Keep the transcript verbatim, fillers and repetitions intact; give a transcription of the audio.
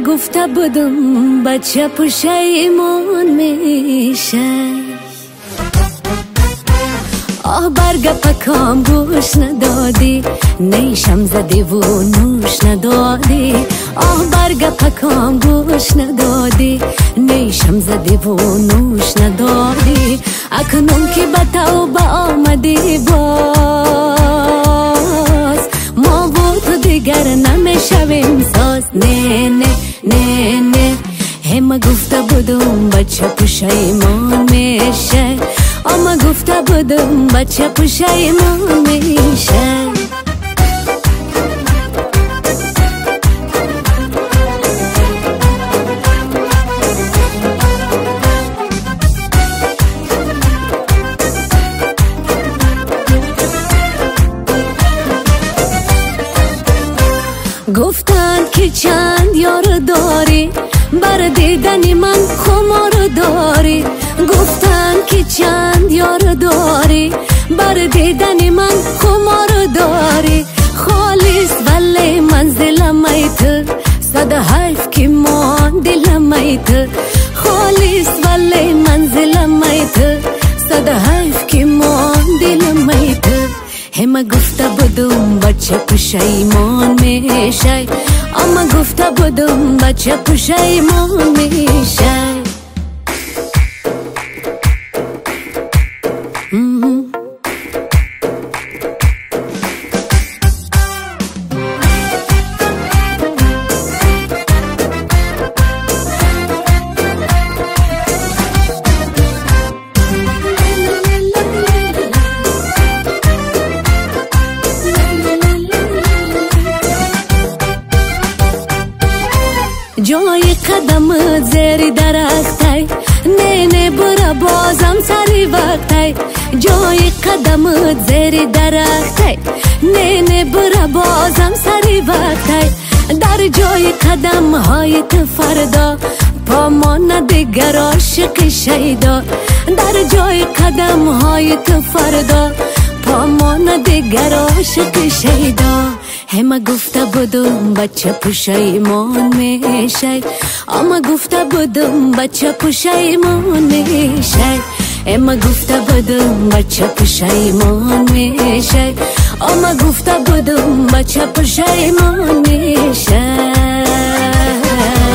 گفته بودم بچه پشیمان میشه. آه برگه پکام گوش ندادی، نیشم زدی و نوش ندادی. آه برگه پکام گوش ندادی، نیشم زدی و نوش ندادی. اکنون که به توبه آمدی باز، ما و تو دیگر نمیشویم ساز. نه نه نه نه همه گفته بودم بچه پشیمان میشه. اما گفته بودم بچه پشیمان میشه. گفتن که چند یار داری، بر دیدن من خمار داری. گفتن که چند یار داری، بر دیدن من خمار داری. خالص ولی منزلم ایت، صد حیف که مان دلم ایت. خالص ولی منزلم ایت، صد حیف که مان دلم ایت. همه گفته بودم بچه پشیمان میشه. اما گفته بودم بچه پشیمان میشه. جای قدم زیر درختای، نه نه برا بازم سری وقتای. جای قدم زیر درختای، نه نه برا بازم سری وقتای. در جای قدم های تو فردا، پا ما دیگر عاشق شیدا. در جای قدم های تو فردا، پا ما دیگر عاشق شیدا. همه گفته بودم بچه پشیمان میشه. اما گفته بودم بچه پشیمان میشه. اما گفته بودم بچه پشیمان میشه. اما گفته بودم بچه پشیمان میشه.